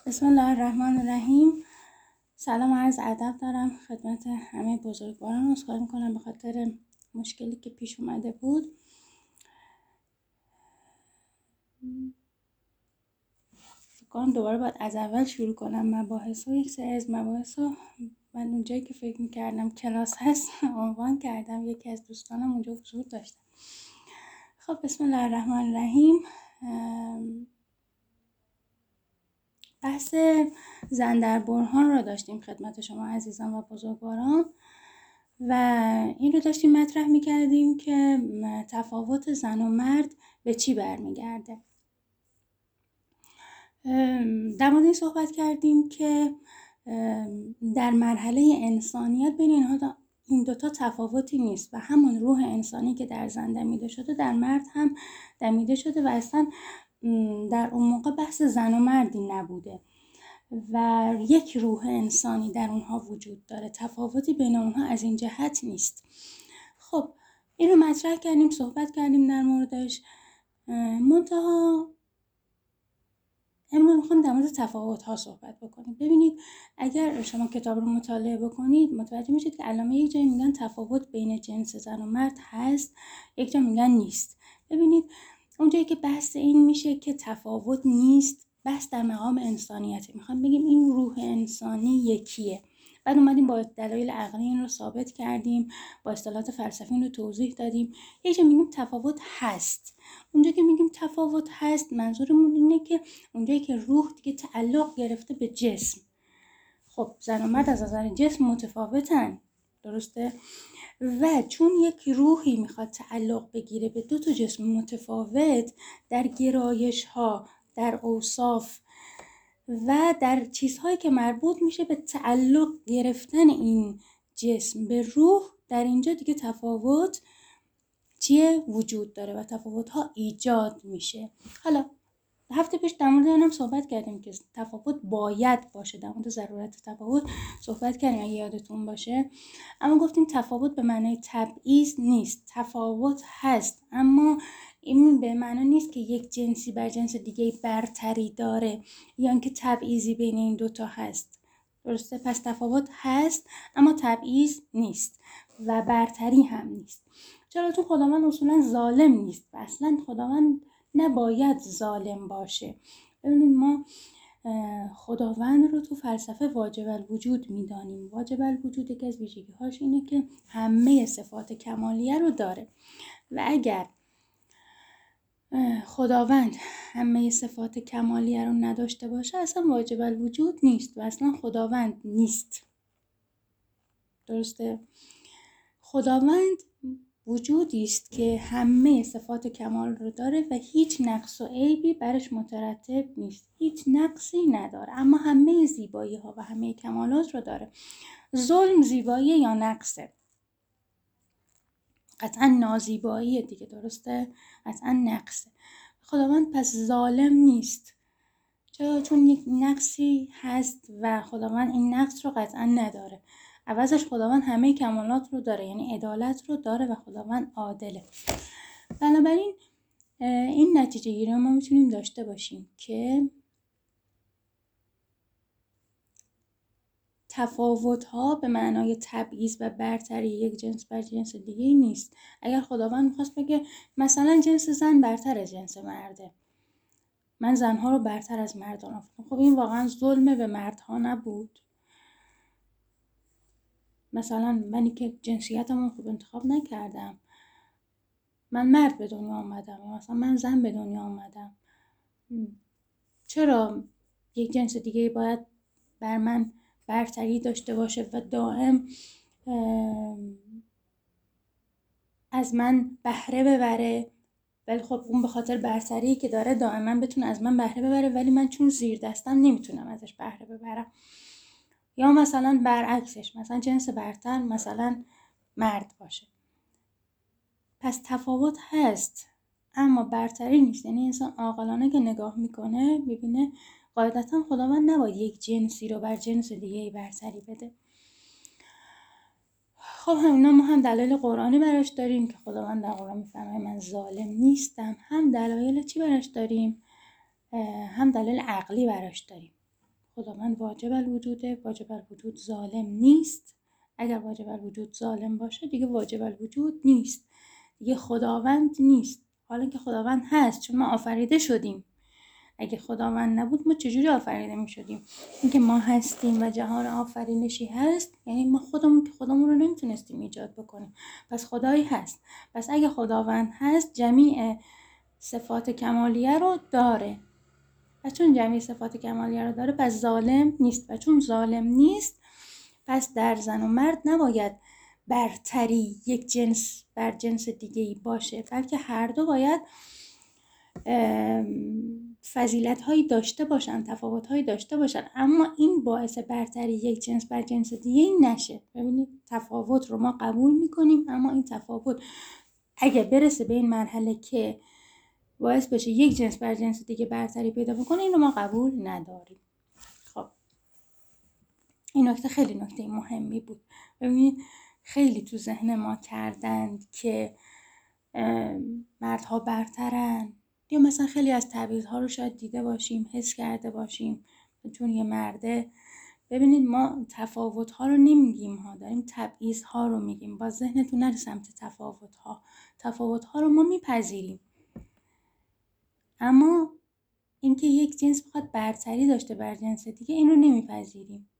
بسم الله الرحمن الرحیم. سلام و عرض ادب دارم خدمت همه بزرگواران. عذرخواهی میکنم به خاطر مشکلی که پیش اومده بود. فکر کنم دوباره باید از اول شروع کنم مباحث و یک سری از مباحث رو من اونجایی که فکر میکردم کلاس هست عنوان کردم. یکی از دوستانم اونجا حضور داشتن. خب بسم الله الرحمن الرحیم. بحث زن در برهان را داشتیم خدمت شما عزیزان و بزرگواران و این رو داشتیم مطرح می‌کردیم که تفاوت زن و مرد به چی برمیگرده. در مورد این صحبت کردیم که در مرحله انسانیت بین این دوتا تفاوتی نیست و همون روح انسانی که در زن دمیده شده در مرد هم دمیده شده و اصلا در اون موقع بحث زن و مردی نبوده و یک روح انسانی در اونها وجود داره. تفاوتی بین اونها از این جهت نیست. خب این رو مطرح کردیم، صحبت کردیم در موردش. منتها امروز میخوام در مورد تفاوت ها صحبت بکنیم. ببینید اگر شما کتاب رو مطالعه بکنید متوجه میشید که علامه یک جایی میگن تفاوت بین جنس زن و مرد هست، یک جا میگن نیست. ببینید اونجایی که بحث این میشه که تفاوت نیست، بحث در مقام انسانیته. میخوام بگیم این روح انسانی یکیه. بعد اومدیم با دلایل عقلی این رو ثابت کردیم، با اصطلاحات فلسفی این رو توضیح دادیم. یک جا میگیم تفاوت هست. اونجا که میگیم تفاوت هست منظورمون اینه که اونجایی که روح دیگه تعلق گرفته به جسم. خب زن و مرد از نظر جسم متفاوتن، درسته؟ و چون یک روحی میخواد تعلق بگیره به دو تا جسم متفاوت، در گرایش ها، در اوصاف و در چیزهایی که مربوط میشه به تعلق گرفتن این جسم به روح، در اینجا دیگه تفاوت وجود داره و تفاوت ها ایجاد میشه. حالا هفته پیش در مورد اینم صحبت کردیم که تفاوت باید باشه، در مورد ضرورت تفاوت صحبت کردیم اگه یادتون باشه. اما گفتیم تفاوت به معنای تبعیض نیست. تفاوت هست اما این به معنی نیست که یک جنسی بر جنس دیگه برتری داره یا اینکه تبعیضی بین این دوتا هست. درسته؟ پس تفاوت هست اما تبعیض نیست و برتری هم نیست. چرا؟ تو خداوند اصولا ظالم نیست و اصلا خداوند نباید ظالم باشه. ببینید ما خداوند رو تو فلسفه واجب الوجود میدانیم. واجب الوجود یکی از ویژگی‌هاش اینه که همه صفات کمالیه رو داره و اگر خداوند همه صفات کمالیه رو نداشته باشه اصلا واجب الوجود نیست و اصلا خداوند نیست. درسته؟ خداوند وجودی است که همه صفات کمال رو داره و هیچ نقص و عیبی برش مترتب نیست. هیچ نقصی نداره اما همه زیبایی ها و همه کمالات رو داره. ظلم زیبایی یا نقصه؟ قطعا نازیبایی دیگه، درسته؟ قطعا نقصه. خداوند پس ظالم نیست. چرا؟ چون یک نقصی هست و خداوند این نقص رو قطعا نداره. عوضش خداوند همه کمالات رو داره، یعنی عدالت رو داره و خداوند عادله. بنابراین این نتیجه گیری ما میتونیم داشته باشیم که تفاوت ها به معنای تبعیض و برتری یک جنس بر جنس دیگه نیست. اگر خداوند میخواست بگه مثلا جنس زن برتر از جنس مرده، من زنها رو برتر از مردان آفریدم، خب این واقعا ظلمه به مردها نبود؟ مثلا منی که جنسیتمو خوب انتخاب نکردم، من مرد به دنیا آمدم یا مثلا من زن به دنیا آمدم، چرا یک جنس دیگه باید بر من برتری داشته باشه و دائم از من بهره ببره؟ ولی خب اون به خاطر برتری که داره دائما بتونه از من بهره ببره ولی من چون زیر دستم نمیتونم ازش بهره ببرم. یا مثلا برعکسش، مثلا جنس برتر مثلا مرد باشه. پس تفاوت هست اما برتری نیست. یعنی انسان عاقلانه که نگاه میکنه میبینه قاعدتا خداوند نباید یک جنسی رو بر جنس دیگه برتری بده. خب همینا ما هم دلایل قرآنی براش داریم که خداوند در قرآن میفرماید من ظالم نیستم، هم دلایل چی براش داریم؟ هم دلیل عقلی براش داریم. خداوند واجب الوجوده، واجب الوجود ظالم نیست. اگر واجب الوجود ظالم باشه دیگه واجب الوجود نیست، دیگه خداوند نیست. حالا که خداوند هست چون ما آفریده شدیم. اگه خداوند نبود ما چجوری آفریده می شدیم؟ اینکه ما هستیم و جهان آفرینشی هست، یعنی ما خودمون رو نمیتونستیم ایجاد بکنیم. پس خدایی هست. پس اگه خداوند هست جمیع صفات کمالیه رو داره. و چون جمیع صفات کمالیه رو داره پس ظالم نیست. و چون ظالم نیست پس در زن و مرد نباید برتری یک جنس بر جنس دیگه‌ای باشه، بلکه هر دو باید فضیلت هایی داشته باشن، تفاوت هایی داشته باشن، اما این باعث برتری یک جنس بر جنس دیگه ای نشه. ببینید تفاوت رو ما قبول میکنیم، اما این تفاوت اگه برسه به این مرحله که باعث بشه یک جنس بر جنس دیگه برتری پیدا بکنه، این رو ما قبول نداریم. خب این نکته خیلی نکته مهمی بود. ببینید خیلی تو ذهن ما کردند که مردها برترن، یا مثلا خیلی از تبعیض‌ها رو شاید دیده باشیم، حس کرده باشیم چون یه مرده. ببینید ما تفاوت‌ها رو نمیگیم ها، داریم تبعیض‌ها رو میگیم. با ذهنتون نره سمت تفاوت‌ها رو ما میپذیریم، اما اینکه یک جنس بخواد برتری داشته بر جنس دیگه این رو نمیپذیریم.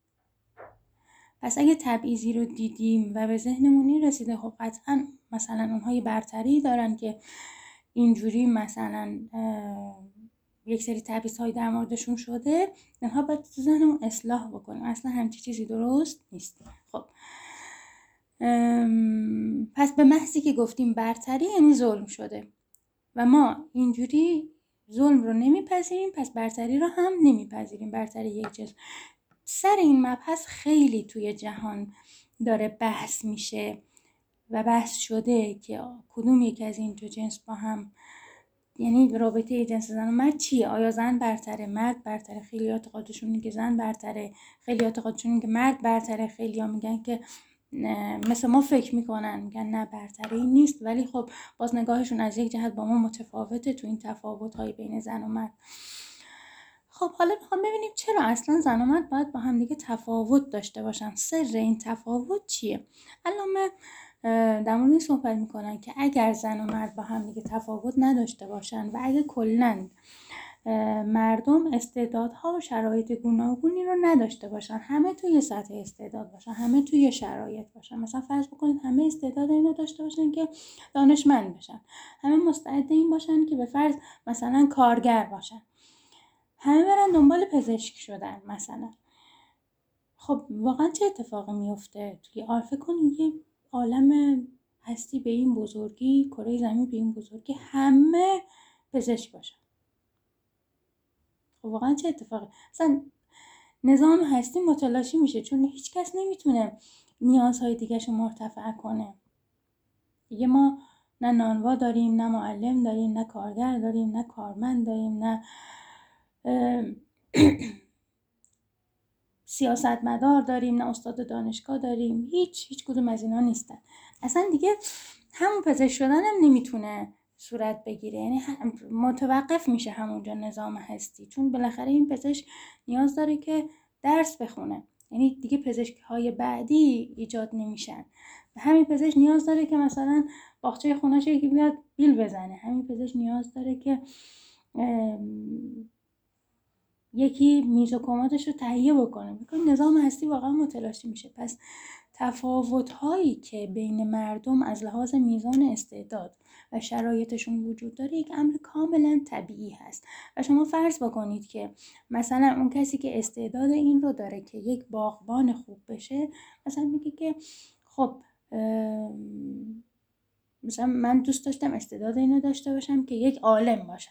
پس اگه تبعیضی رو دیدیم و به ذهنمون این رسیده خب قطعا مثلا اونها یه برتری دارن که اینجوری مثلا یک سری تبعیض‌های در موردشون شده، اینها باید تو ذهنمون اصلاح بکنیم. اصلا همچی چیزی درست نیست. خب پس به محضی که گفتیم برتری یعنی ظلم شده و ما اینجوری ظلم رو نمیپذیریم، پس برتری رو هم نمیپذیریم، برتری یک جنس. سر این مبحث خیلی توی جهان داره بحث میشه و بحث شده که کدوم یک از این دو جنس با هم، یعنی رابطه جنس زن و مرد چیه؟ آیا زن برتره، مرد برتره؟ خیلی اعتقادشون اینه که زن برتره، خیلی اعتقادشون اینه که مرد برتره، خیلی ها میگن که مثل ما فکر میکنن، میگن نه برتری نیست، ولی خب باز نگاهشون از یک جهت با ما متفاوته تو این تفاوت‌های بین زن و مرد. خب حالا میخوام ببینیم چرا اصلا زن و مرد باید با هم دیگه تفاوت داشته باشن. سر این تفاوت چیه؟ علامه در مورد این صحبت میکنن که اگر زن و مرد با هم دیگه تفاوت نداشته باشن و اگه کلاً مردم استعدادها و شرایط گوناگونی رو نداشته باشن، همه توی سطح استعداد باشن، همه توی شرایط باشن، مثلا فرض بکنید همه استعداد اینو داشته باشن که دانشمند بشن، همه مستعد این باشن که به فرض مثلا کارگر باشن، همه برن دنبال پزشک شدن مثلا. خب واقعا چه اتفاقی میفته توی فکر کنید یه عالم هستی به این بزرگی، کره زمین به این بزرگی همه پزشک باشن؟ خب واقعا چه اتفاقی؟ اصلا نظام هستی متلاشی میشه، چون هیچ کس نمیتونه نیازهای دیگرشو مرتفع کنه. دیگه ما نه نانوا داریم، نه معلم داریم، نه کارگر داریم، نه کارمند داریم، نه سیاستمدار داریم، نه استاد دانشگاه داریم. هیچ کدوم از اینا نیستن. اصلا دیگه همون پزشک شدن هم نمیتونه صورت بگیره، یعنی متوقف میشه همونجا نظام هستی، چون بالاخره این پزشک نیاز داره که درس بخونه، یعنی دیگه پزشک های بعدی ایجاد نمیشن. همین پزشک نیاز داره که مثلا باغچه خونه‌ش یکی بیاد بیل بزنه، همین پزشک نیاز داره که یکی میز و کمدش رو تهیه بکنه. نظام هستی واقعا متلاشی میشه. پس تفاوت‌هایی که بین مردم از لحاظ میزان استعداد و شرایطشون وجود داره یک امر کاملا طبیعی هست. و شما فرض بکنید که مثلا اون کسی که استعداد این رو داره که یک باغبان خوب بشه، مثلا میگه که خب مثلا من دوست داشتم استعداد اینو داشته باشم که یک عالم باشم.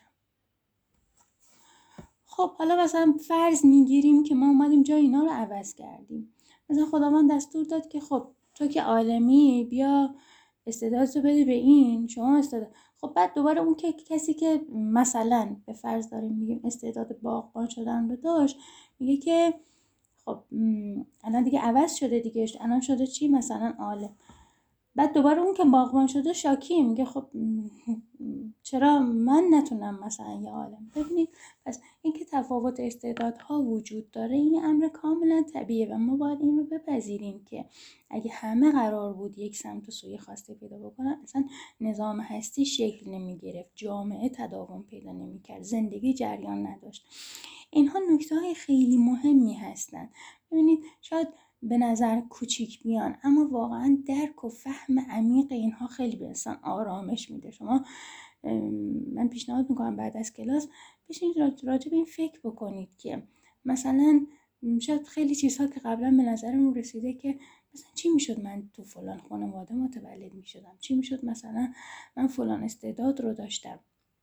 خب حالا مثلا فرض میگیریم که ما اومدیم جای اینا رو عوض کردیم. مثلا خداوند دستور داد که خب تو که عالمی بیا استعدادتو بده به این، شما استعداد. خب بعد دوباره اون که کسی که مثلا به فرض داریم میگیم استعداد باغبان شدن رو داشت، میگه که خب الان دیگه عوض شده دیگه، الان شده چی؟ مثلا عالم. بعد دوباره اون که باغبان شده شاکی میگه خب چرا من نتونم مثلا یه عالم. ببینید پس اینکه تفاوت استعدادها وجود داره این امر کاملا طبیعیه و ما باید این رو بپذیریم که اگه همه قرار بود یک سمت و سوی خواسته پیدا بکنن اصلا نظام هستی شکل نمیگرفت، جامعه تداوم پیدا نمیکرد، زندگی جریان نداشت. اینها نکته‌های خیلی مهمی هستن. ببینید شاید به نظر کوچیک بیان اما واقعا درک و فهم عمیق اینها خیلی به انسان آرامش میده. شما من پیشنهاد میکنم بعد از کلاس بشینید راجع به این فکر بکنید که مثلا شاید خیلی چیزها که قبلا به نظرمون رسیده که مثلا چی میشد من تو فلان خانواده متولد میشدم، چی میشد مثلا من فلان استعداد رو داشتم،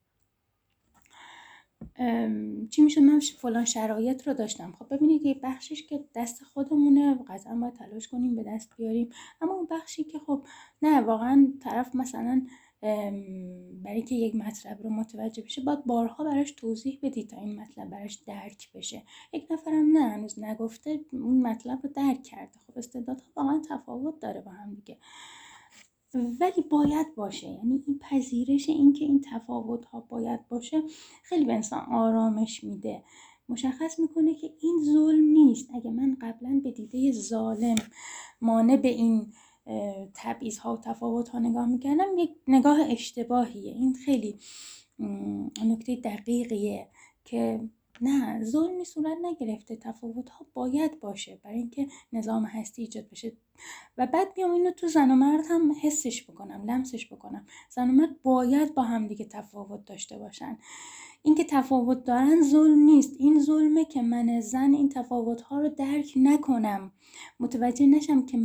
چی میشد من فلان شرایط رو داشتم. خب ببینید یه بخشش که دست خودمونه قطعا باید تلاش کنیم به دست بیاریم، اما اون بخشی که خب نه واقعا طرف مثلا برای که یک مطلب رو متوجه بشه باید بارها براش توضیح بدید تا این مطلب براش درک بشه. یک نفرم نه هنوز نگفته اون مطلب رو درک کرده. خب استعدادها واقعا تفاوت داره با هم دیگه ولی باید باشه، یعنی این پذیرش این که این تفاوت ها باید باشه خیلی به انسان آرامش میده، مشخص میکنه که این ظلم نیست. اگه من قبلا به دیده ظالم مانع به این تبعیض ها و تفاوت ها نگاه میکردم یک نگاه اشتباهیه. این خیلی نکته دقیقیه که نه ظلمی صورت نگرفته، تفاوت ها باید باشه برای اینکه نظام هستی ایجاد بشه. و بعد بیام اینو تو زن و مرد هم حسش بکنم، لمسش بکنم. زن و مرد باید با هم دیگه تفاوت داشته باشن. اینکه تفاوت دارن ظلم نیست، این ظلمه که من زن این تفاوت ها رو درک نکنم، متوجه نشم که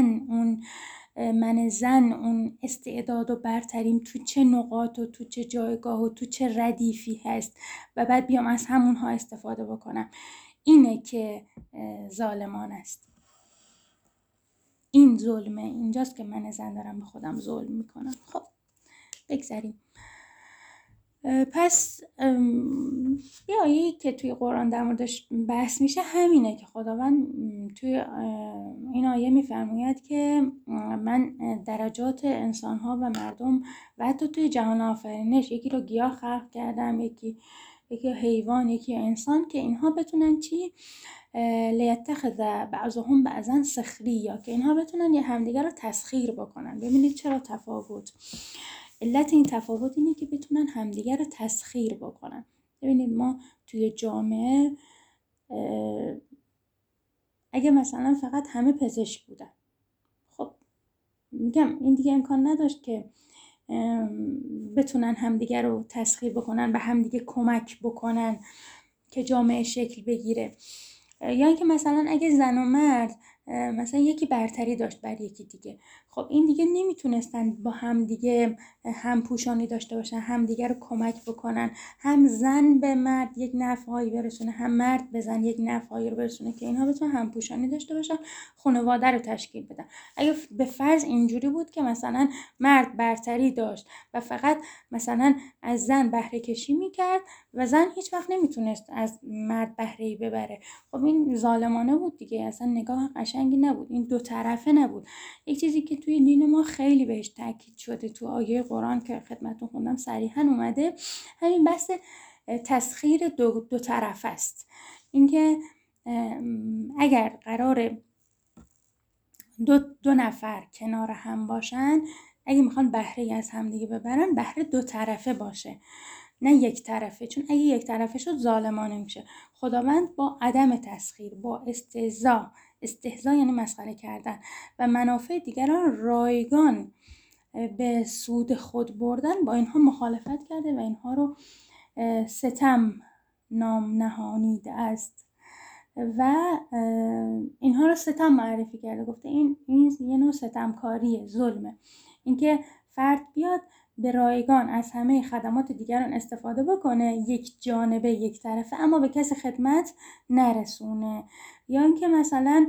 من زن اون استعداد و برتریم تو چه نقاط و تو چه جایگاه و تو چه ردیفی هست و بعد بیام از همونها استفاده بکنم. اینه که ظالمان است. این ظلمه، اینجاست که من زن دارم به خودم ظلم میکنم. خب بگذاریم. پس یه آیه‌ای که توی قرآن در موردش بحث میشه همینه که خداوند توی این آیه میفرماید که من درجات انسان‌ها و مردم و حتی توی جهان آفرینش یکی رو گیاه خلق کردم، یکی حیوان، یکی انسان، که اینها بتونن چی؟ لیتخذ بعضهم بعضا سخریا، که اینها بتونن یه همدیگر رو تسخیر بکنن. ببینید چرا تفاوت؟ علت این تفاوت اینه که بتونن همدیگر رو تسخیر بکنن. ببینید ما توی جامعه اگه مثلا فقط همه پزشک بودن، خب میگم این دیگه امکان نداشت که بتونن همدیگر رو تسخیر بکنن و همدیگه کمک بکنن که جامعه شکل بگیره. یا اینکه مثلا اگه زن و مرد مثلا یکی برتری داشت بر یکی دیگه، خب این دیگه نمیتونستن با هم دیگه هم پوشانی داشته باشن، هم دیگه رو کمک بکنن، هم زن به مرد یک نفعهایی برسونه، هم مرد به زن یک نفعهایی رو برسونه که اینها بتونن هم پوشانی داشته باشن، خانواده رو تشکیل بدن. اگه به فرض اینجوری بود که مثلا مرد برتری داشت و فقط مثلا از زن بهره کشی میکرد و زن هیچ وقت نمیتونست از مرد بهره‌ای ببره، خب این ظالمانه بود دیگه، اصلا نگاه قشنگی نبود، این دو طرفه نبود. یک چیزی که توی دین ما خیلی بهش تاکید شده تو آیه قرآن که خدمتتون خوندم صریحاً اومده، همین بحث تسخیر دو طرف است. اینکه اگر قرار دو نفر کنار هم باشن، اگه میخوان بهره از همدیگه ببرن بهره دو طرفه باشه نه یک طرفه، چون اگه یک طرفه شد ظالمانه میشه. خداوند با عدم تسخیر، با استهزا یعنی مسخره کردن و منافع دیگران رایگان به سود خود بردن، با اینها مخالفت کرده و اینها رو ستم نام نهانیده است و اینها رو ستم معرفی کرده، گفته این یه نوع ستمکاریه، ظلمه. اینکه فرد بیاد به رایگان از همه خدمات دیگران استفاده بکنه، یک جانبه یک طرفه، اما به کسی خدمت نرسونه، یا اینکه مثلا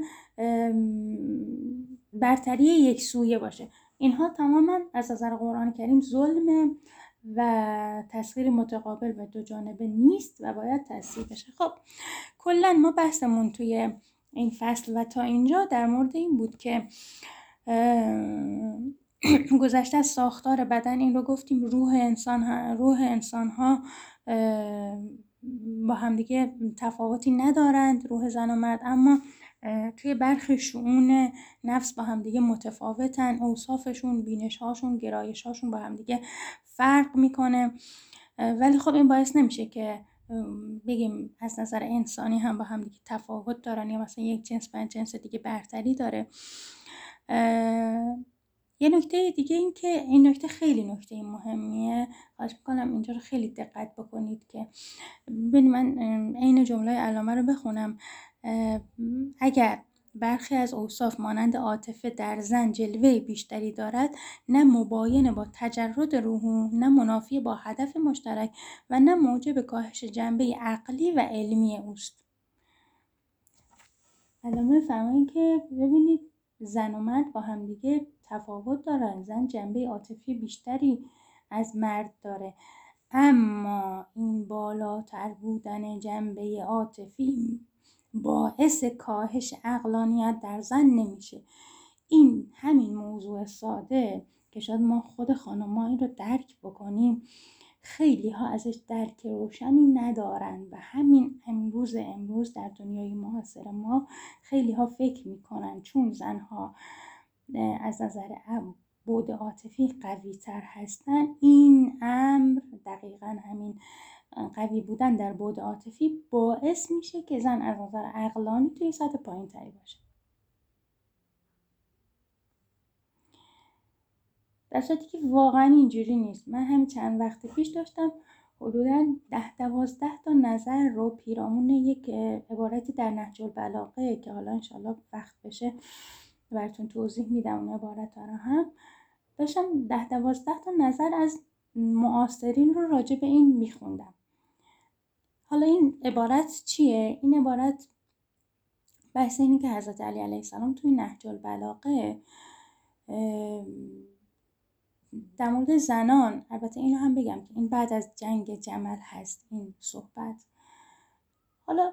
برتری یک سویه باشه. اینها تماما از نظر قرآن کریم ظلمه و تسخیر متقابل به دو جانبه نیست و باید تسخیر بشه. خب کلا ما بحثمون توی این فصل و تا اینجا در مورد این بود که گذشته از ساختار بدن این رو گفتیم. روح انسان ها با همدیگه تفاوتی ندارند، روح زن و مرد، اما توی برخی شؤون نفس با همدیگه متفاوتن، اوصافشون، بینش‌هاشون، گرایش‌هاشون با همدیگه فرق میکنه. ولی خب این باعث نمیشه که بگیم از نظر انسانی هم با همدیگه تفاوت دارن یا مثلا یک جنس بر جنس دیگه برتری داره. یه نکته دیگه این که این نکته خیلی نکته مهمیه، خواهش میکنم اینجا رو خیلی دقت بکنید که ببین من عین جمله علامه رو بخونم. اگر برخی از اوصاف مانند عاطفه در زن جلوه بیشتری دارد، نه مباین با تجرد روح، نه منافی با هدف مشترک و نه موجب کاهش جنبه عقلی و علمی اوست. علامه فرمایید که ببینید زن و مرد با همدیگه تفاوت دارن. زن جنبه عاطفی بیشتری از مرد داره، اما این بالاتر بودن جنبه عاطفی باعث کاهش عقلانیت در زن نمیشه. این همین موضوع ساده که شاید ما خود خانم‌ها این رو درک بکنیم، خیلی ها ازش درک روشنی ندارن و همین امروز در دنیای معاصر ما خیلی ها فکر میکنن چون زنها از نظر بعد عاطفی قوی تر هستن، این امر دقیقا همین قوی بودن در بعد عاطفی باعث میشه که زن از نظر عقلانی توی سطح پایین تری باشه، در صورتی که واقعا اینجوری نیست. من همین چند وقت پیش داشتم حدوداً 10-12 تا نظر رو پیرامون یک عبارتی در نهج البلاغه که حالا انشالله وقت بشه براتون توضیح میدم اون عبارت رو هم، داشتم 10-12 تا نظر از معاصرین رو راجع به این میخوندم. حالا این عبارت چیه؟ این عبارت بحث اینه که حضرت علی علیه السلام توی نهج البلاغه در مورد زنان، البته اینو هم بگم که این بعد از جنگ جمل هست این صحبت. حالا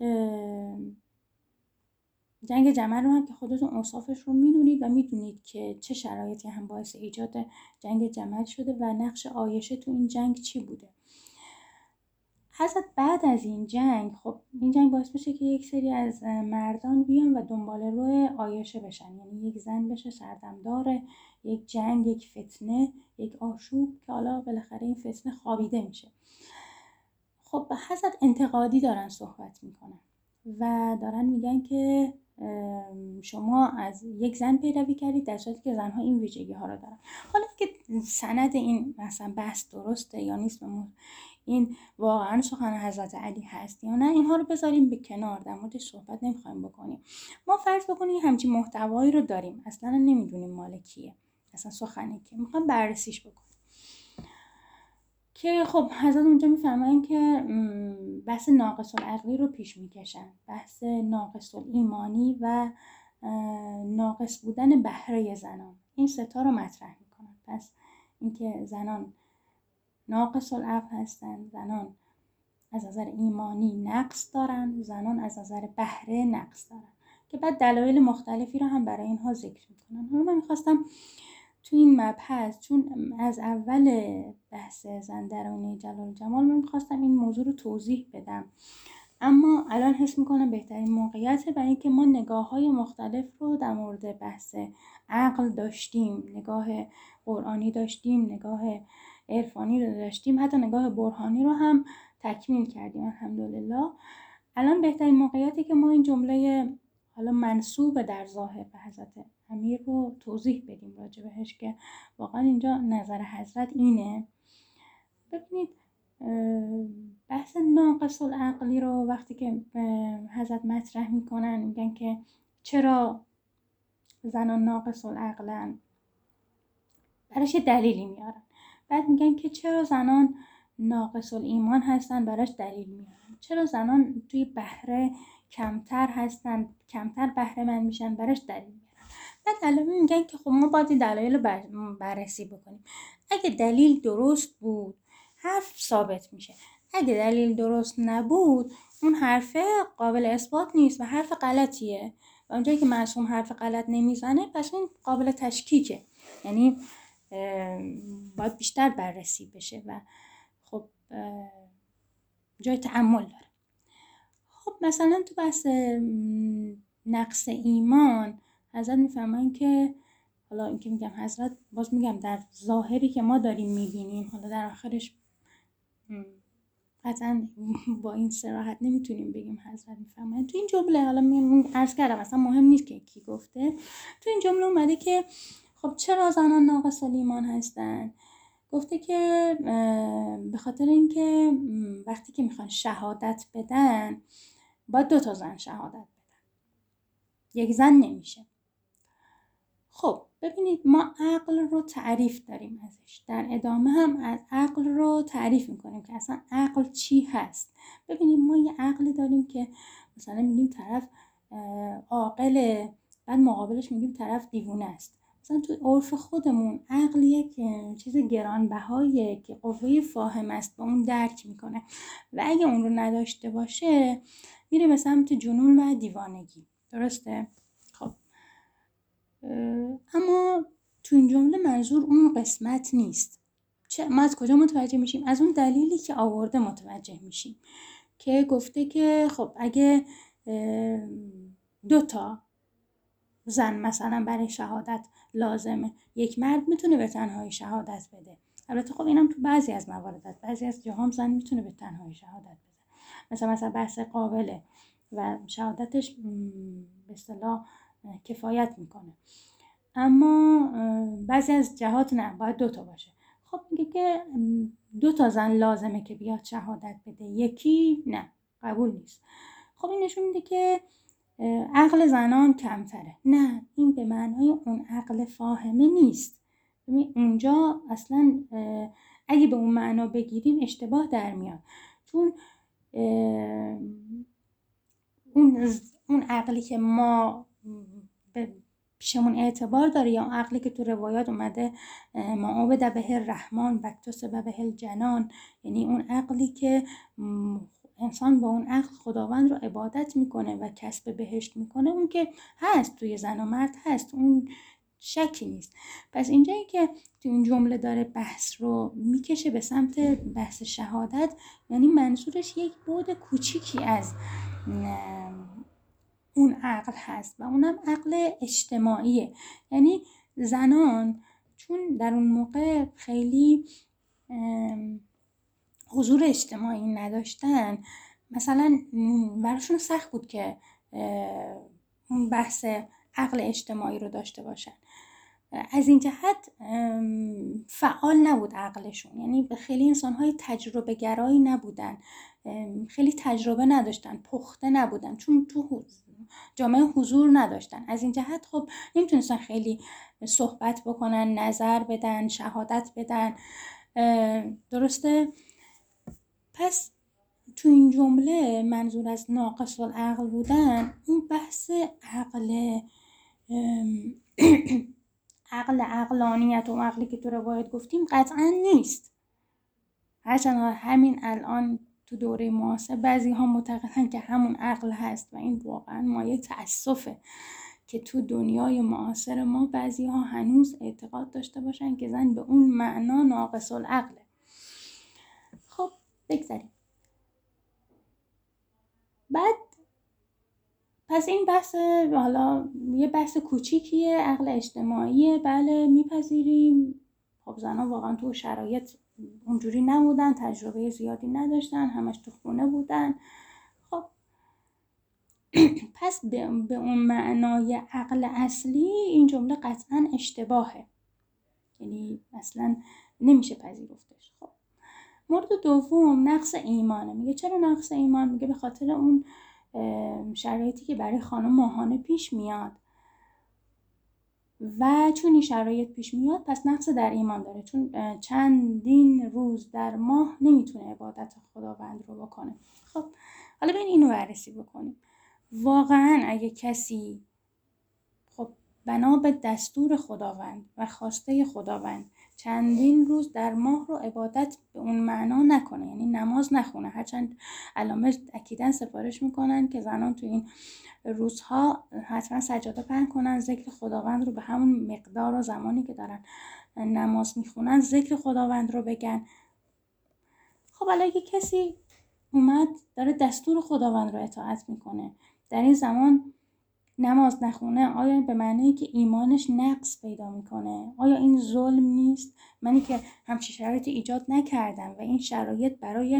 جنگ جمل رو هم که خودتون اوصافش رو میدونید و میدونید که چه شرایطی هم باعث ایجاد جنگ جمل شده و نقش عایشه تو این جنگ چی بوده. حضرت بعد از این جنگ، خب این جنگ باعث بشه که یک سری از مردان بیان و دنبال روی عایشه بشن، یعنی یک زن بشه سردمدار یک جنگ، یک فتنه، یک آشوب که حالا بالاخره این فتنه خوابیده میشه. خب حضرت انتقادی دارن صحبت میکنن و دارن میگن که شما از یک زن پیروی کردید در صورتی که زنها این ویژگی ها رو دارن. حالا که سند این مثلا بحث درسته یا نیست، این واقعا سخن حضرت علی هست یا نه، اینها رو بذاریم به کنار، در موردش صحبت نمیخوایم بکنیم. ما فرض بکنیم همچین محتوایی رو داریم، اصلا نمیدونیم مال کیه، اصلا سخنی که میخوام بررسیش بکنیم. که خب حضرت اونجا میفرمایند که بحث ناقص العقلی رو پیش میکشن، بحث ناقص الایمانی و ناقص بودن بهره زنان، این ستا رو مطرح میکنن. پس اینکه زنان ناقص العقل هستن، زنان از نظر ایمانی نقص دارن، زنان از نظر بهره نقص دارن، که بعد دلایل مختلفی رو هم برای اینها ذکر میکنن. حالا من میخواستم تو این مبحث، چون از اول بحث زن درونی جلال جمال، من میخواستم این موضوع رو توضیح بدم، اما الان حس میکنم بهترین موقعیت برای اینکه ما نگاه‌های مختلف رو در مورد بحث عقل داشتیم، نگاه قرآنی داشتیم، نگاه عرفانی رو داشتیم، حتی نگاه برهانی رو هم تکمیل کردیم الحمدلله. الان بهترین موقعیتی که ما این جمله حالا منسوب در ظاهر به حضرت امیر رو توضیح بدیم راجع بهش، که واقعا اینجا نظر حضرت اینه. ببینید بحث ناقص العقلی رو وقتی که حضرت مطرح میکنن، میگن که چرا زنان ناقص العقلن، براش دلیلی میارن. بعد میگن که چرا زنان ناقص الایمان هستن، براش دلیل میارن. چرا زنان توی بهره کمتر هستن، کمتر بهره مند میشن، براش دلیل میارن. بعد علامه میگن که خب ما باید دلایل رو بررسی بکنیم. اگه دلیل درست بود حرف ثابت میشه، اگه دلیل درست نبود اون حرف قابل اثبات نیست و حرف غلطیه، و اونجایی که معصوم حرف غلط نمیزنه پس این قابل تشکیکه. یعنی باید بیشتر بررسی بشه و خب جای تأمل داره. خب مثلا تو بحث نقص ایمان حضرت میفرمایند که حالا این که میگم حضرت، باز میگم در ظاهری که ما داریم میبینیم، حالا در آخرش قطعا با این صراحت نمیتونیم بگیم حضرت میفرمایند. تو این جمله حالا عرض کردم اصلا مهم نیست که کی گفته، تو این جمله اومده که خب چرا زنان ناقص الایمان هستن؟ گفته که به خاطر اینکه وقتی که میخوان شهادت بدن باید 2 زن شهادت بدن، 1 زن نمیشه. خب ببینید ما عقل رو تعریف داریم ازش، در ادامه هم از عقل رو تعریف میکنیم که اصلا عقل چی هست. ببینید ما یه عقلی داریم که مثلا میگیم طرف عاقله، بعد مقابلش میگیم طرف دیوونه است. مثلا تو عرف خودمون عقل یک چیز گرانبهاییه که قوه فاهم است، با اون درک میکنه و اگه اون رو نداشته باشه میره به سمت جنون و دیوانگی. درسته؟ خب اما تو این جمله منظور اون قسمت نیست. ما از کجا متوجه میشیم؟ از اون دلیلی که آورده متوجه میشیم که گفته که خب اگه 2 زن مثلا برای شهادت لازمه، 1 مرد میتونه به تنهایی شهادت بده. البته خب اینم تو بعضی از موارد، بعضی از جاها زن میتونه به تنهایی شهادت بده، مثلا بحث قابله و شهادتش به اصطلاح کفایت میکنه، اما بعضی از جهات نه، باید 2 باشه. خب میگه که 2 زن لازمه که بیاد شهادت بده، 1 نه، قبول نیست. خب این نشون میده که عقل زنان کمتره. نه، این به معنای اون عقل فاهمه نیست. اونجا اصلا اگه به اون معنا بگیریم اشتباه در میاد، چون اون عقلی که ما پیشمون اعتبار داره یا عقلی که تو روایات اومده ما عبد به الرحمن و اکتسب به الجنان، یعنی اون عقلی که انسان با اون عقل خداوند رو عبادت میکنه و کسب بهشت میکنه، اون که هست توی زن و مرد هست، اون شکی نیست. پس اینجایی که تو این جمله داره بحث رو میکشه به سمت بحث شهادت، یعنی منظورش یک بعد کوچیکی از اون عقل هست و اونم عقل اجتماعیه. یعنی زنان چون در اون موقع خیلی حضور اجتماعی نداشتن، مثلا براشون سخت بود که اون بحث عقل اجتماعی رو داشته باشن. از این جهت فعال نبود عقلشون، یعنی خیلی انسان‌های تجربه گرایی نبودن، خیلی تجربه نداشتن، پخته نبودن، چون تو جامعه حضور نداشتن. از این جهت خب نمیتونستن خیلی صحبت بکنن، نظر بدن، شهادت بدن. درسته؟ پس تو این جمله منظور از ناقص العقل بودن اون بحث عقل عقلانیت و عقلی که تو روایت گفتیم قطعا نیست. هرچند همین الان تو دوره معاصر بعضی ها معتقدن که همون عقل هست و این واقعا مایه تأسفه که تو دنیای معاصر ما بعضی ها هنوز اعتقاد داشته باشن که زن به اون معنا ناقص العقله. خب بگذاریم. بعد پس این بحث حالا یه بحث کوچیکیه، عقل اجتماعیه، بله میپذیریم. خب زنها واقعا تو شرایط اونجوری نبودن، تجربه زیادی نداشتن، همش تو خونه بودن. خب پس به اون معنای عقل اصلی این جمله قطعا اشتباهه، یعنی اصلا نمیشه پذیرفتش. خب مورد دوم نقص ایمانه. میگه چرا نقص ایمان؟ میگه به خاطر اون شرایطی که برای خانم ماهانه پیش میاد و چون این شرایط پیش میاد پس نقص در ایمان داره، چون چندین روز در ماه نمیتونه عبادت خداوند رو بکنه. خب حالا ببین اینو بررسی بکنیم. واقعا اگه کسی خب بنا به دستور خداوند و خواسته خداوند چندین روز در ماه رو عبادت به اون معنا نکنه، یعنی نماز نخونه. هرچند علامه اکیداً سفارش میکنن که زنان تو این روزها حتما سجاده پهن کنن، ذکر خداوند رو به همون مقدار و زمانی که دارن نماز میخونن ذکر خداوند رو بگن. خب حالا اگه کسی اومد داره دستور خداوند رو اطاعت میکنه، در این زمان نماز نخونه، آیا به معنی که ایمانش نقص پیدا میکنه؟ آیا این ظلم نیست؟ منی که همچین شرایطی ایجاد نکردم و این شرایط برای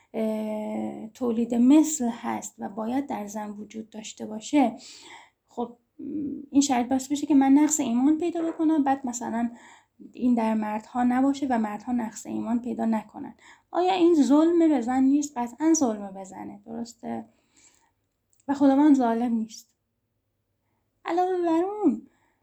تولید مثل هست و باید در زن وجود داشته باشه، خب این شرایط باعث بشه که من نقص ایمان پیدا بکنم، بعد مثلا این در مردها نباشه و مردها نقص ایمان پیدا نکنن. آیا این ظلم به زن نیست؟ قطعا ظلم به زنه، درسته؟ و خداوند ظالم نیست. علاوه بر اون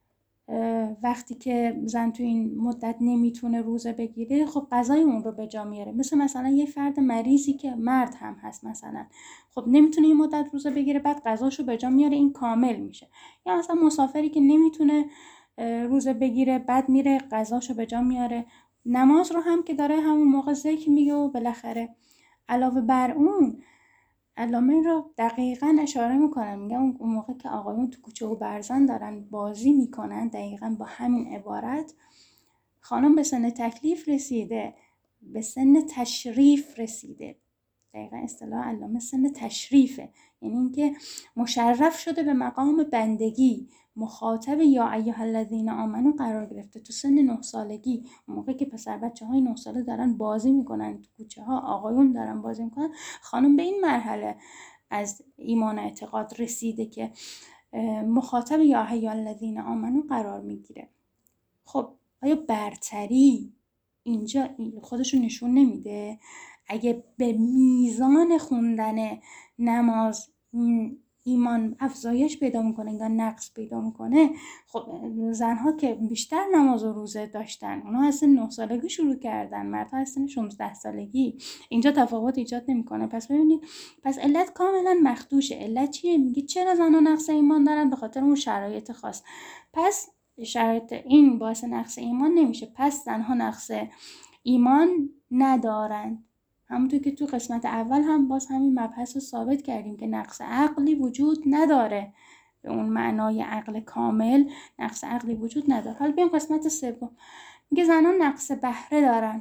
وقتی که زن تو این مدت نمیتونه روزه بگیره، خب قضای اون رو به جا میاره. مثلا یه فرد مریضی که مرد هم هست مثلا، خب نمیتونه این مدت روزه بگیره، بعد قضاشو به جا میاره، این کامل میشه. یا مثلا مسافری که نمیتونه روزه بگیره، بعد میره قضاشو به جا میاره. نماز رو هم که داره همون موقع ذکر میگه و بالاخره. علاوه بر اون علامه رو دقیقاً اشاره میکنن، میگن اون موقع که آقایون تو کوچه و برزن دارن بازی میکنن، دقیقاً با همین عبارت خانم به سن تکلیف رسیده، به سن تشریف رسیده. دقیقاً اصطلاح علامه سن تشریفه، یعنی اینکه مشرف شده به مقام بندگی، مخاطب یا ایها الذین آمنو قرار گرفته تو سن 9 سالگی. موقع که پسر بچه های 9 ساله دارن بازی میکنن تو کوچه ها، آقایون دارن بازی میکنن، خانم به این مرحله از ایمان اعتقاد رسیده که مخاطب یا ایها الذین آمنو قرار میگیره. خب آیا برتری اینجا خودشو نشون نمیده؟ اگه به میزان خوندن نماز ایمان افزایش پیدا میکنه یا نقص پیدا میکنه، خب زنها که بیشتر نماز و روزه داشتن، اونا از سن 9 سالگی شروع کردن، مردها از سن 16 سالگی، اینجا تفاوت ایجاد نمیکنه. پس ببینید، پس علت کاملا مخدوشه. علت چیه؟ میگه چرا زنها نقص ایمان دارن؟ به خاطر اون شرایط خاص. پس شرایط این باعث نقص ایمان نمیشه، پس زنها نقص ایمان ندارن. همونطور که تو قسمت اول هم باز همین مبحث رو ثابت کردیم که نقص عقلی وجود نداره، به اون معنای عقل کامل نقص عقلی وجود نداره. حالا بیام قسمت سوم، میگه زنان نقص بهره دارن.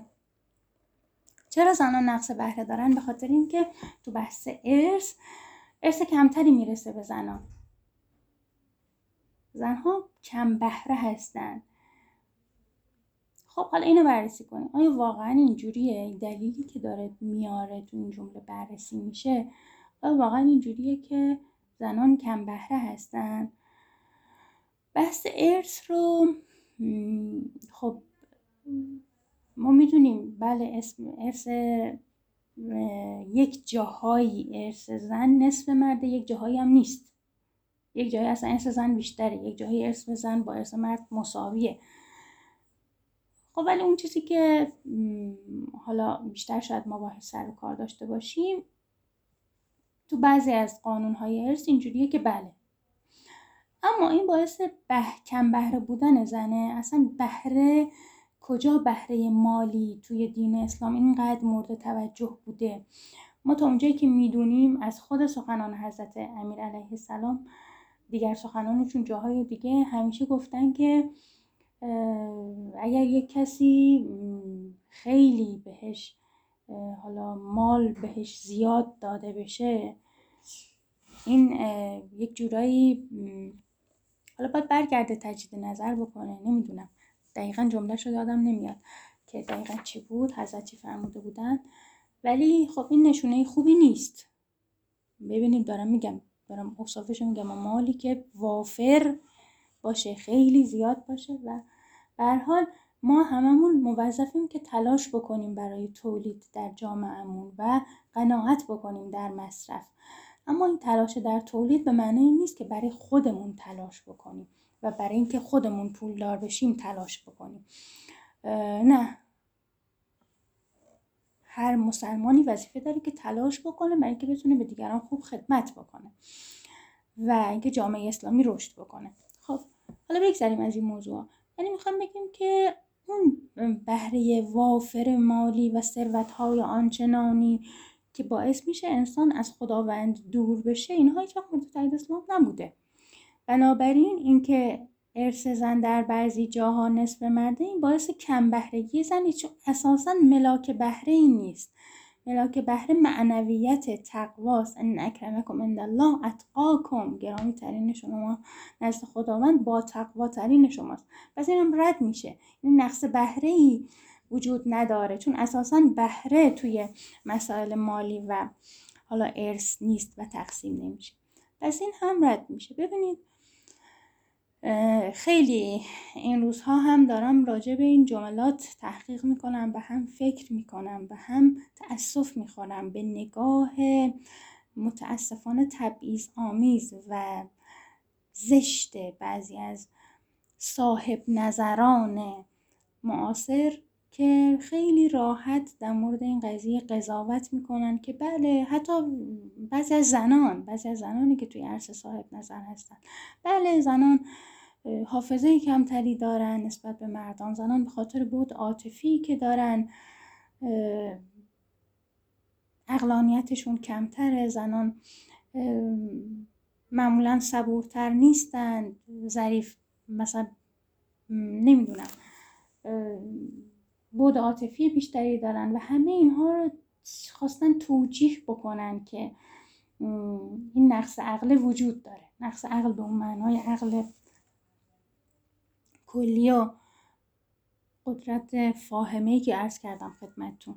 چرا زنان نقص بهره دارن؟ به خاطر اینکه تو بحث ارث کمتری میرسه به زنان. زنها کم بهره هستن. خب حالا اینو بررسی کنیم، آیا واقعا اینجوریه؟ دلیلی که داره میاره تو این جمله بررسی میشه، آیا واقعا اینجوریه که زنان کم بهره هستن؟ بحث ارث رو خب ما میدونیم، بله اسم ارث یک جاهایی ارث زن نصف مرده، یک جاهایی هم نیست، یک جایی اصلا ارث زن بیشتره، یک جایی ارث زن با ارث مرد مساویه. خب ولی اون چیزی که حالا بیشتر شاید ما باهاش سر و کار داشته باشیم، تو بعضی از قانون‌های ارث اینجوریه که بله، اما این باعث کم بهره بودن زنه. اصلا بهره کجا؟ بهره مالی توی دین اسلام اینقدر مورد توجه بوده؟ ما تا اونجایی که میدونیم از خود سخنان حضرت امیر علیه السلام، دیگر سخنانشون جاهای دیگه همیشه گفتن که اگر یک کسی خیلی بهش حالا مال بهش زیاد داده بشه، این یک جورایی حالا باید برگرده تجدید نظر بکنه، نمیدونم دقیقا جمله‌شو یادم نمیاد که دقیقا چی بود، حضرت چی فرموده بودن، ولی خب این نشونه خوبی نیست. ببینید دارم اوصافشو میگم، مالی که وافر باشه، خیلی زیاد باشه، و به هر حال ما هممون موظفیم که تلاش بکنیم برای تولید در جامعهمون و قناعت بکنیم در مصرف. اما این تلاش در تولید به معنی این نیست که برای خودمون تلاش بکنیم و برای اینکه خودمون پولدار بشیم تلاش بکنیم. نه، هر مسلمانی وظیفه داره که تلاش بکنه برای اینکه بتونه به دیگران خوب خدمت بکنه و اینکه جامعه اسلامی رشد بکنه. خب حالا بگذریم از این موضوع. یعنی میخوام بگیم که اون بهره وافر مالی و ثروت‌های آنچنانی که باعث میشه انسان از خداوند دور بشه، اینها هیچ وقت مورد تایید اسلام نبوده. بنابراین اینکه ارث زن در بعضی جاها نصف مرده، این باعث کم بهرگی زنی، چون اساساً ملاک بهره این نیست. ملاک بهره معنویت تقواست. ان اکرمکم عند الله اتقاکم، گرامی ترین شما نزد خداوند با تقوا ترین شماست. پس اینم رد میشه، این نقص بهره ای وجود نداره، چون اساساً بهره توی مسائل مالی و حالا ارث نیست و تقسیم نمیشه. پس این هم رد میشه. ببینید خیلی این روزها هم دارم راجع به این جملات تحقیق میکنم، به هم فکر میکنم، به هم تأسف میخورم به نگاه متاسفانه تبعیض آمیز و زشت بعضی از صاحب نظران معاصر که خیلی راحت در مورد این قضیه قضاوت میکنن که بله، حتی بعضی از زنانی که توی عرصه صاحب نظر هستن، بله زنان حافظه کمتری دارن نسبت به مردان، زنان به خاطر بعد عاطفی که دارن عقلانیتشون کمتره، زنان معمولا صبورتر نیستن، ظریف مثلا نمیدونم بعد عاطفی بیشتری دارن و همه اینها رو خواستن توجیه بکنن که این نقص عقل وجود داره. نقص عقل به اون معنای عقل کلی و قدرت فاهمه‌ای که عرض کردم خدمتتون.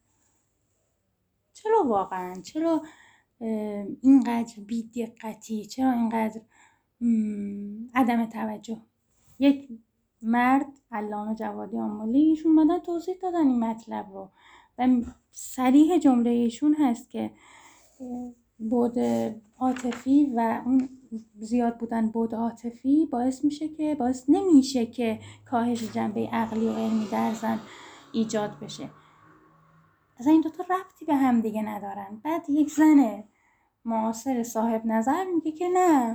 چرا واقعا؟ چرا اینقدر بی‌دقتی؟ چرا اینقدر عدم توجه؟ یک مرد، علامه جوادی آملی، ایشون اومدن توضیح دادن این مطلب رو و صریح جمله ایشون هست که بعد عاطفی و اون زیاد بودن بعد عاطفی باعث نمیشه که کاهش جنبه عقلی و علمی در زن ایجاد بشه. اصلا این دوتا ربطی به هم دیگه ندارن. بعد یک زن معاصر صاحب نظر میگه که نه،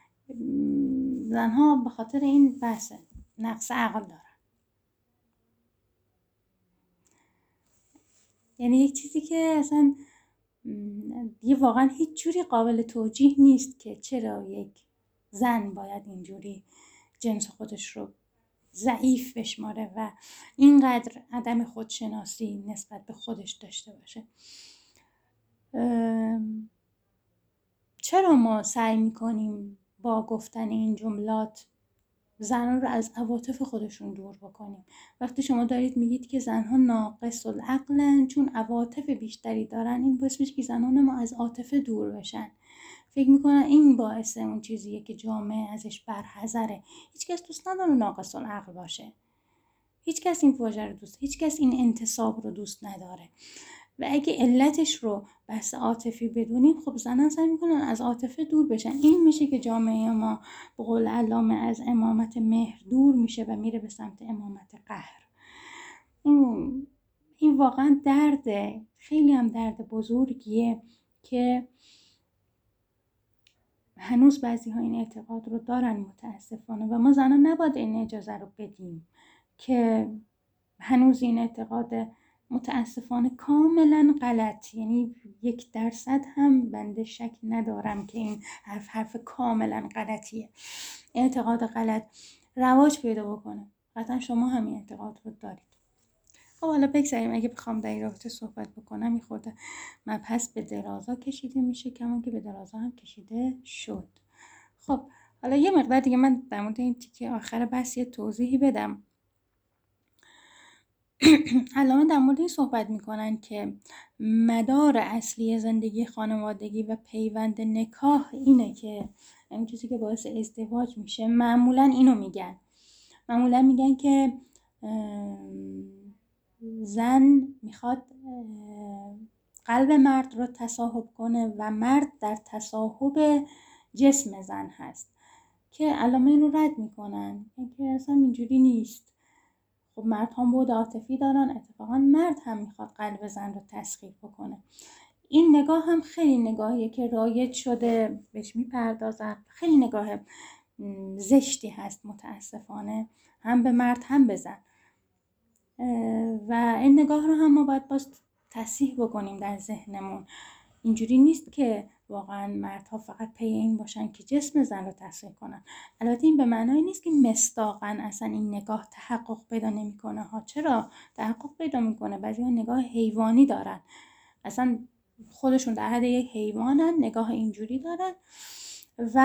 زنها به خاطر این بحث نقص عقل دارن. یعنی یک چیزی که اصلا دیگه واقعا هیچ جوری قابل توجیه نیست که چرا یک زن باید اینجوری جنس خودش رو ضعیف بشماره و اینقدر عدم خودشناسی نسبت به خودش داشته باشه. چرا ما سعی میکنیم با گفتن این جملات زنان رو از عواطف خودشون دور بکنیم؟ وقتی شما دارید میگید که زنها ناقص العقلن چون عواطف بیشتری دارن، این باعث میشه که زنان ما از عاطفه دور بشن. فکر میکنن این باعث اون چیزیه که جامعه ازش برحذره. هیچکس دوست نداره ناقص العقل باشه. هیچکس این واژه رو هیچکس این انتصاب رو دوست نداره. و اگه علتش رو بحث عاطفی بدونیم، خب زنان سعی میکنن از عاطفه دور بشن. این میشه که جامعه ما به قول علامه از امامت مهر دور میشه و میره به سمت امامت قهر. این واقعا درده، خیلی هم درد بزرگیه که هنوز بعضی ها این اعتقاد رو دارن متاسفانه و ما زنان نباید این اجازه رو بدیم که هنوز این اعتقاد متاسفانه کاملا غلط، یعنی 1% هم بنده شک ندارم که این حرف کاملا غلطیه، اعتقاد غلط رواج پیدا بکنه. قطعا شما همین اعتقاد رو دارید. خب حالا بگذاریم. اگه بخوام در این رابطه صحبت بکنم این خورده مبحث به درازا کشیده میشه، کمان که به درازا هم کشیده شد. خب حالا یه مقدار دیگه من در مورد این تیکه آخر بحث یه توضیحی بدم. علامه در مورد این صحبت میکنن که مدار اصلی زندگی خانوادگی و پیوند نکاح اینه که این چیزی که باعث ازدواج میشه. معمولا میگن که زن میخواد قلب مرد رو تصاحب کنه و مرد در تصاحب جسم زن هست، که علامه اینو رد میکنن که اصلا اینجوری نیست. خب مرد هم بود عاطفی دارن، اتفاقا مرد هم میخواد قلب زن رو تسخیر بکنه. این نگاه هم خیلی نگاهیه که رایج شده، بهش میپردازن. خیلی نگاه زشتی هست متاسفانه، هم به مرد هم به زن. و این نگاه رو هم ما باید باز تصحیح بکنیم در ذهنمون. اینجوری نیست که واقعا مردها فقط پی این باشن که جسم زن رو تصحیح کنن. البته این به معنای نیست که مصداقاً اصلا این نگاه تحقق پیدا نمیکنه ها. چرا تحقق پیدا میکنه؟ بعضی‌ها نگاه حیوانی دارن، اصلا خودشون در حد یک حیوانن، نگاه اینجوری دارن و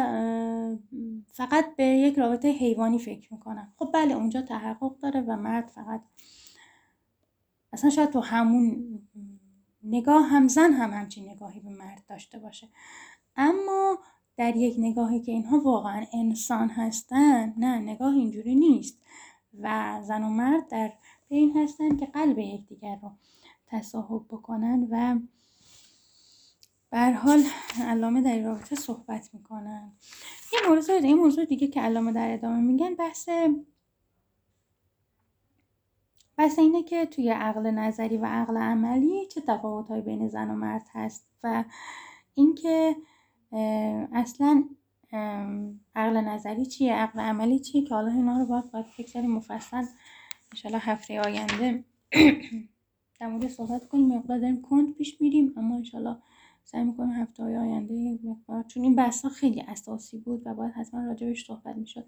فقط به یک رابطه حیوانی فکر میکنن. خب بله اونجا تحقق داره و مرد فقط اصلا شاید تو همون نگاه هم زن هم همچین نگاهی به مرد داشته باشه، اما در یک نگاهی که اینها واقعا انسان هستن، نه نگاه اینجوری نیست و زن و مرد در بین هستن که قلب یکدیگر رو تصاحب بکنن و به هر حال علامه در رابطه صحبت میکنن. یه موضوع دیگه که علامه در ادامه میگن بحث اینه که توی عقل نظری و عقل عملی چه تفاوت‌هایی بین زن و مرد هست و اینکه اصلا عقل نظری چیه، عقل عملی چیه، که حالا اینا رو باید فکر مفصل انشالله هفته آینده در مورد صحبت کنیم. مقدار داریم کند پیش میریم، اما انشالله سعی میکنم هفته های آینده مقدار، چون این بحثا خیلی اساسی بود و باید حتما راجبش صحبت میشد.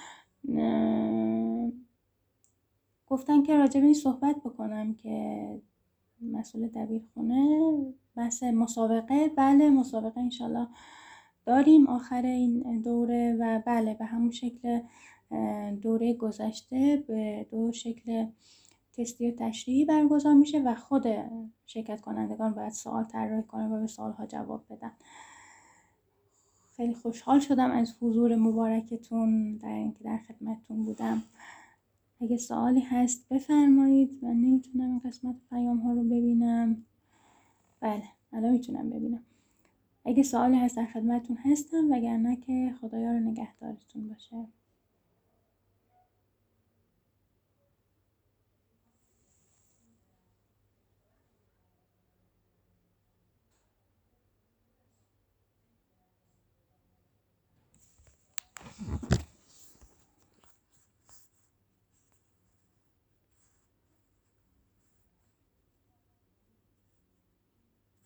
گفتن که راجب این صحبت بکنم که مسئول دبیرخونه بحث مسابقه، بله مسابقه انشالله داریم آخر این دوره و بله به همون شکل دوره گذشته به 2 شکل تستی و تشریحی برگزار میشه و خود شرکت کنندگان باید سوال طراحی کنن و به سوالها جواب بدن. خیلی خوشحال شدم از حضور مبارکتون، در اینکه در خدمتتون بودم. اگه سوالی هست بفرمایید. من نمیتونم این قسمت پیام ها رو ببینم. بله الان میتونم ببینم. اگه سوالی هست در خدمتتون هستم، وگرنه که خدایا رو نگهدارتون باشه.